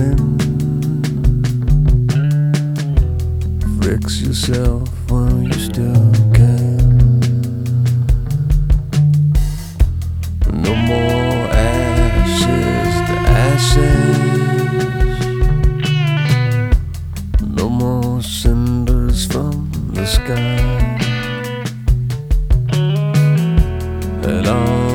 morning. Fix yourself while you still can. No more ashes to ashes. No more cinders from the sky. Let all